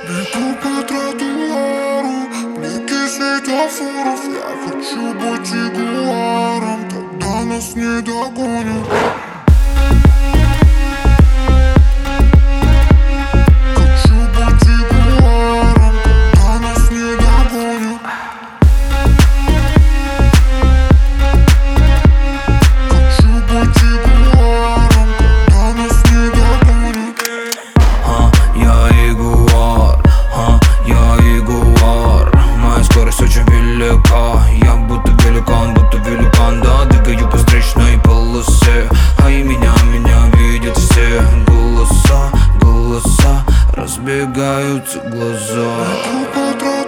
Бегу по тротуару, блики светофоров. Я хочу быть ягуаром, тогда нас не догонят. Хочу быть ягуаром, тогда нас не догонят. Хочу быть ягуаром, тогда нас не догонят. Я ягуар, моя скорость очень велика. Я будто великан, да, двигаю по встречной полосе. А и меня видят все. Голоса, разбегаются глаза. Бегу по